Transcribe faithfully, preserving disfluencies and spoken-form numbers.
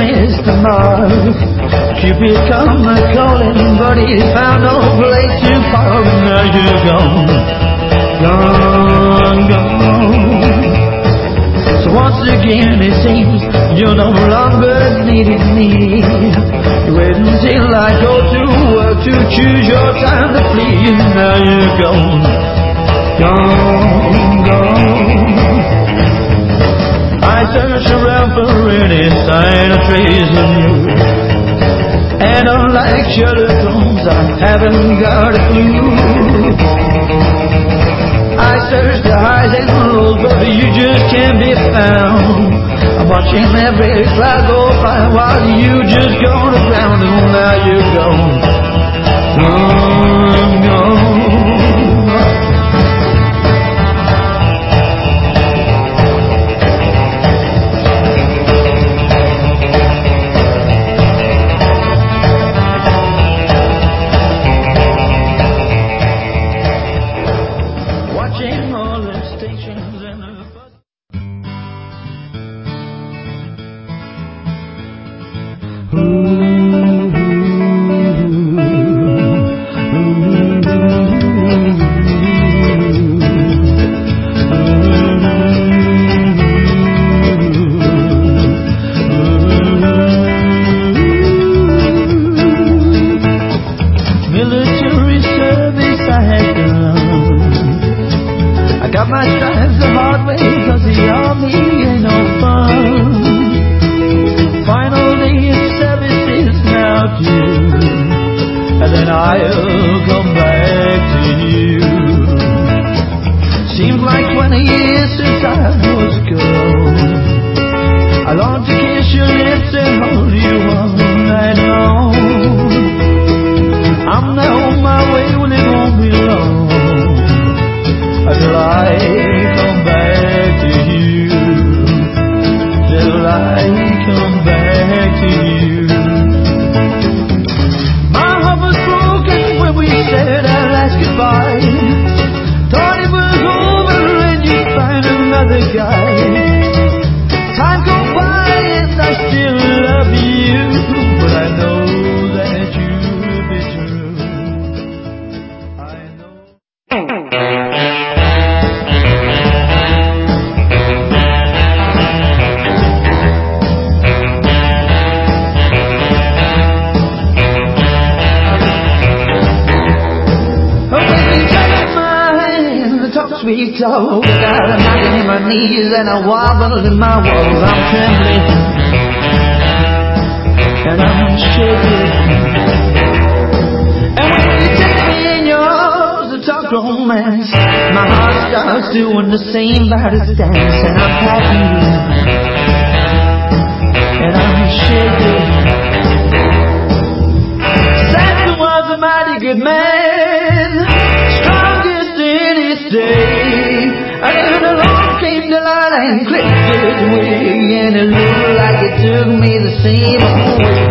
Mister Mars. Cupid come a-calling, but he found no place to park. Now you're gone, gone, gone. So once again it seems you're no longer needed me. You wait until I go to work to choose your time to flee. Now you're gone, gone, gone. I search around for any sign or trace of you, and unlike Sherlock Holmes, I haven't got a clue. I search the highs and lows, but you just can't be found. I'm watching every cloud go by while you just gone around. And now you're gone, gone, gone. Sweet talk, got a knocking in my knees and a wobble in my walls. I'm trembling and I'm shaking. And when you take me in your arms to talk romance, my heart starts doing the same body's dance. And I'm packing and I'm shaking. Santa was a mighty good man, strongest in his day. And then along came the light and clipped his wig, and it looked like it took me the same way.